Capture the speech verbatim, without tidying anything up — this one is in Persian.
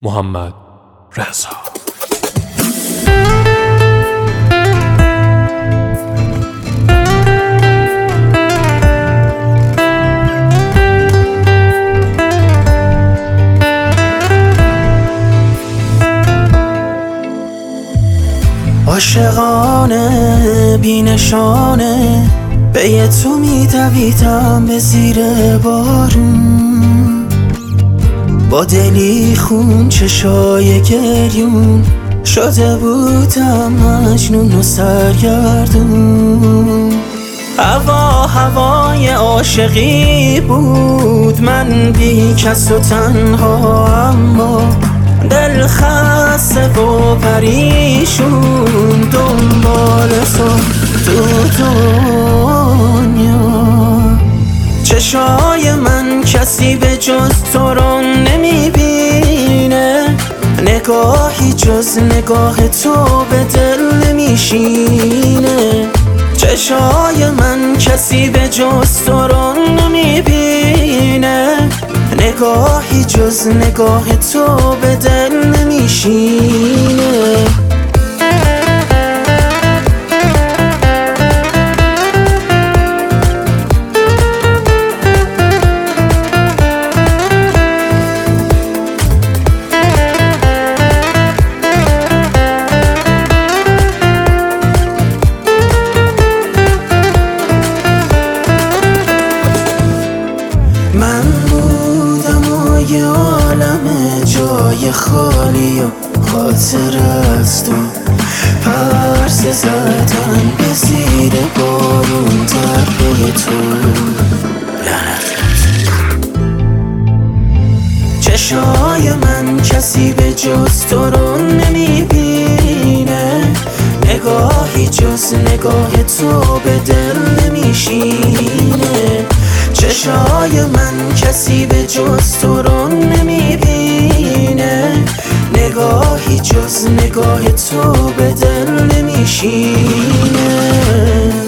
محمد رضا. عاشقانه بی نشانه به تو می دویدم به زیر بارون، با دلی خون چشای گریون شده بودم مجنون و سرگردون. هوا هوای عاشقی بود، من بی کس و تنها، اما دل خسته و پریشون دنبال تو تو دنیا. چشای من کسی به جز تو رو نمیبینه، نگاهی جز نگاه تو به دل نمیشینه. چشای من کسی به جز تو رو نمیبینه، نگاهی جز نگاه تو به دل نمیشینه. من بودم و یه عالم جای خالی و خاطر از تو، پرسه زدن به زیر بارون در پی تو. چشای من کسی به جز تو رو نمیبینه، نگاهی جز نگاه تو به دل نمیشینه. چشای من کسی به جز تو رو نمیبینه، نگاهی جز نگاه تو به دل نمیشینه.